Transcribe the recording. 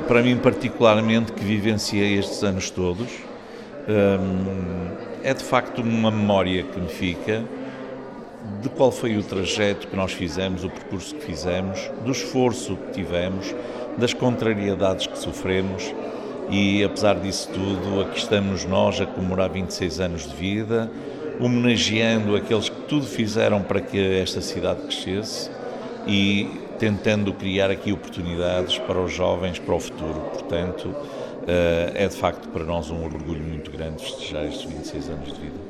para mim particularmente, que vivenciei estes anos todos, é de facto uma memória que me fica de qual foi o trajeto que nós fizemos, o percurso que fizemos, do esforço que tivemos, das contrariedades que sofremos e, apesar disso tudo, aqui estamos nós a comemorar 26 anos de vida, homenageando aqueles que tudo fizeram para que esta cidade crescesse e tentando criar aqui oportunidades para os jovens, para o futuro. Portanto, é de facto para nós um orgulho muito grande festejar estes 26 anos de vida.